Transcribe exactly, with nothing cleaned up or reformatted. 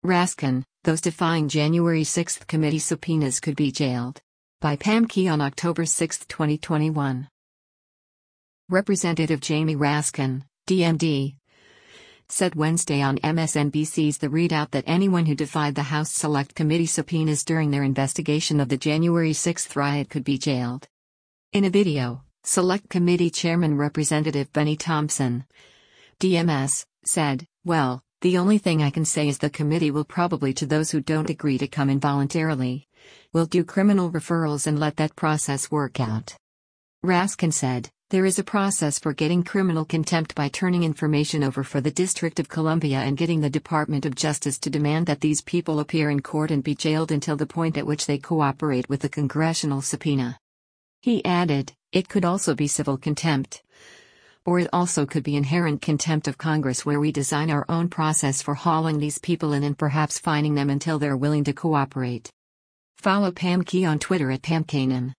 Raskin, those defying January sixth committee subpoenas could be jailed. By Pam Key on October sixth, twenty twenty-one. Representative Jamie Raskin, D M D, said Wednesday on M S N B C's The Readout that anyone who defied the House Select Committee subpoenas during their investigation of the January sixth riot could be jailed. In a video, Select Committee Chairman Representative Benny Thompson, D M S, said, "Well, the only thing I can say is the committee will probably, to those who don't agree to come in voluntarily, will do criminal referrals and let that process work out." Raskin said, "There is a process for getting criminal contempt by turning information over for the District of Columbia and getting the Department of Justice to demand that these people appear in court and be jailed until the point at which they cooperate with the congressional subpoena." He added, "It could also be civil contempt. Or it also could be inherent contempt of Congress, where we design our own process for hauling these people in and perhaps fining them until they're willing to cooperate." Follow Pam Key on Twitter at Pam Kanan.